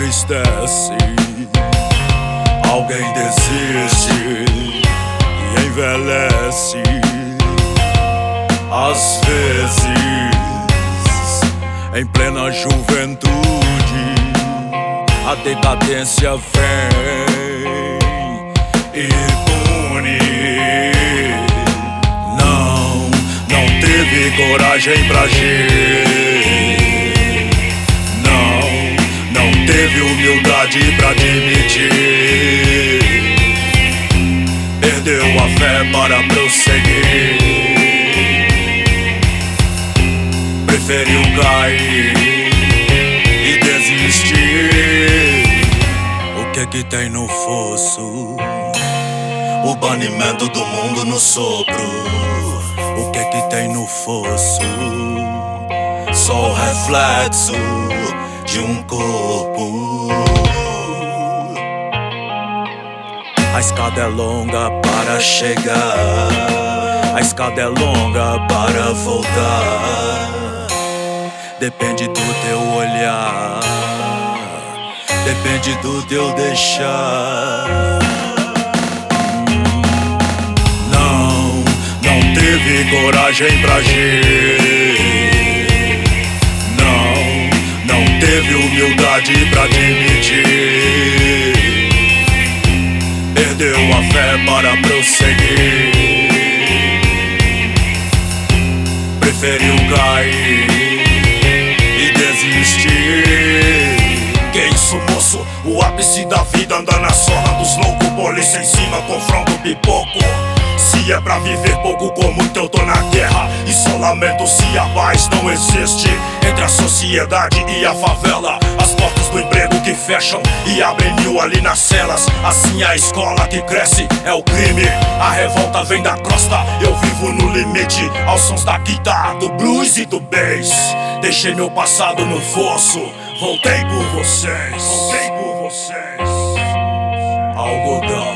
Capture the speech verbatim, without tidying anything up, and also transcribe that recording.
entristece, alguém desiste e envelhece. Às vezes, em plena juventude, a decadência vem e pune. Não, não teve coragem pra agir. Não, não teve humildade pra admitir. Perdeu a fé para prosseguir. Preferiu cair e desistir. O que é que tem no fosso? O banimento do mundo no sopro. O que é que tem no fosso? Só o reflexo de um corpo. A escada é longa para chegar, a escada é longa para voltar. Depende do teu olhar, depende do teu deixar. Não, não teve coragem pra agir. Não, não teve humildade pra admitir. Perdeu a fé para prosseguir. Preferiu cair e desistir. Que isso, moço? O ápice da vida anda na sola dos loucos. Polícia em cima, confronto pipoco. Se é pra viver pouco com muito, eu tô na guerra. Isolamento se a paz não existe entre a sociedade e a favela. As portas do emprego que fecham e abrem mil ali nas celas. Assim a escola que cresce é o crime. A revolta vem da crosta, eu vivo no limite. Aos sons da guitarra, do blues e do bass. Deixei meu passado no fosso, voltei por vocês. Voltei por vocês. Algodão.